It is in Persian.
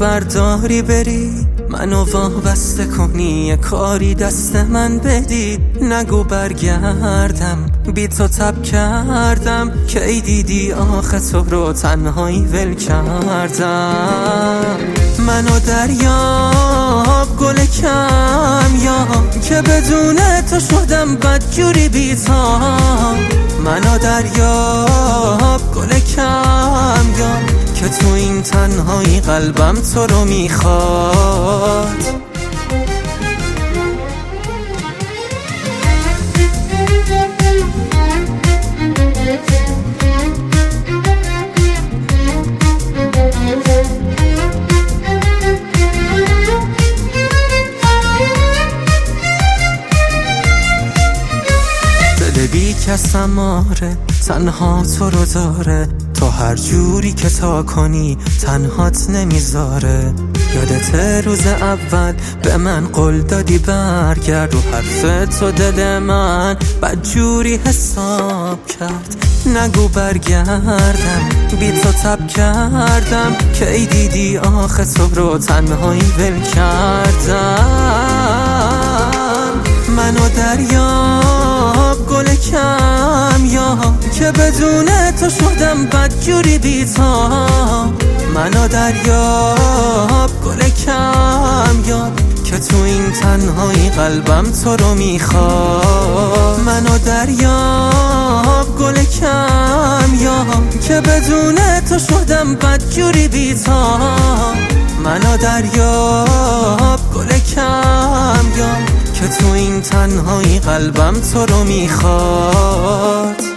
برداری بری، منو وابسته کنی، یه کاری دست من بدی. نگو برگردم، بی تو تب کردم، کی دیدی آخه تو رو تنهایی ول کردم. منو دریاب گل کم یا که بدون تو شدم بدجوری بی‌تاب. منو دریاب گل کم یا که تو این تنهایی قلبم تو رو میخواد. بی کسم آره، تنها تو رو داره، تو هر جوری که تا کنی تنهات نمیذاره. یادت روز اول به من قول دادی برگرد، و حرف تو دل من بدجوری حساب کرد. نگو برگردم، بی تو تب کردم، کی دیدی آخه تو رو تنهایی ول کردم. منو دریاب گل کم یا که بدون تو شدم بدجوری بی‌تاب. منو دریاب گل کم یا که تو این تنهایی قلبم تو رو میخواد. منو دریاب گل کم یا که بدون تو شدم بدجوری بی‌تاب. منو دریاب گل کم یا که تو این تنهایی قلبم تو رو میخواد.